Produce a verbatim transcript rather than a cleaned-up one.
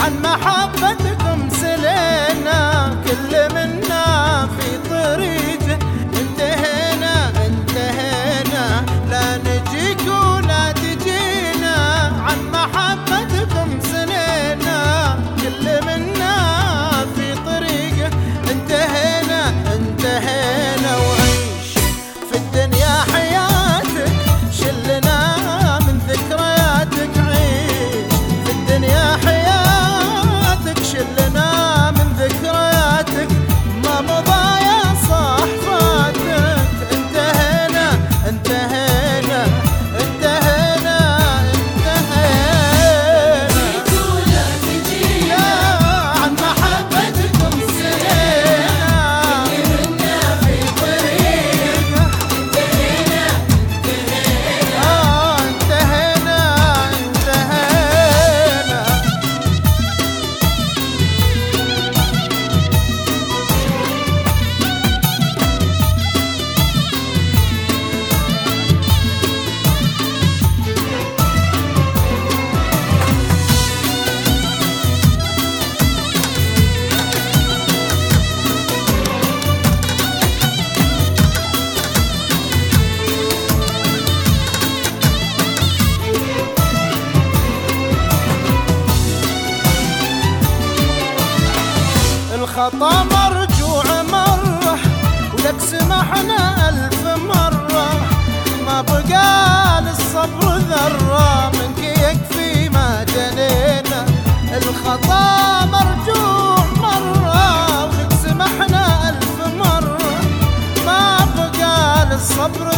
عن محبتكم سلينا، كل منا في طريقه انتهينا انتهينا، لا نجيك ولا تجينا. عن محبتكم سلينا، كل منا في طريقه انتهينا انتهينا. وعيش في الدنيا حياتك، شلنا من ذكرياتك. عيش في الدنيا حياتك، شلنا من ذكرياتك. ما مضى يا صاح فاتك، انتهينا انتهينا انتهينا انتهينا. ولا تجينا عن محبتكم سلينا، كلنا في طريق انتهينا انتهينا. آه انتهينا انتهينا. الخطا مرجوع مرة، ولك سمحنا ألف مرة. ما بقى للصبر ذرة، منك يكفي ما جنينا. الخطا مرجوع مرة، ولك سمحنا ألف مرة. ما بقى للصبر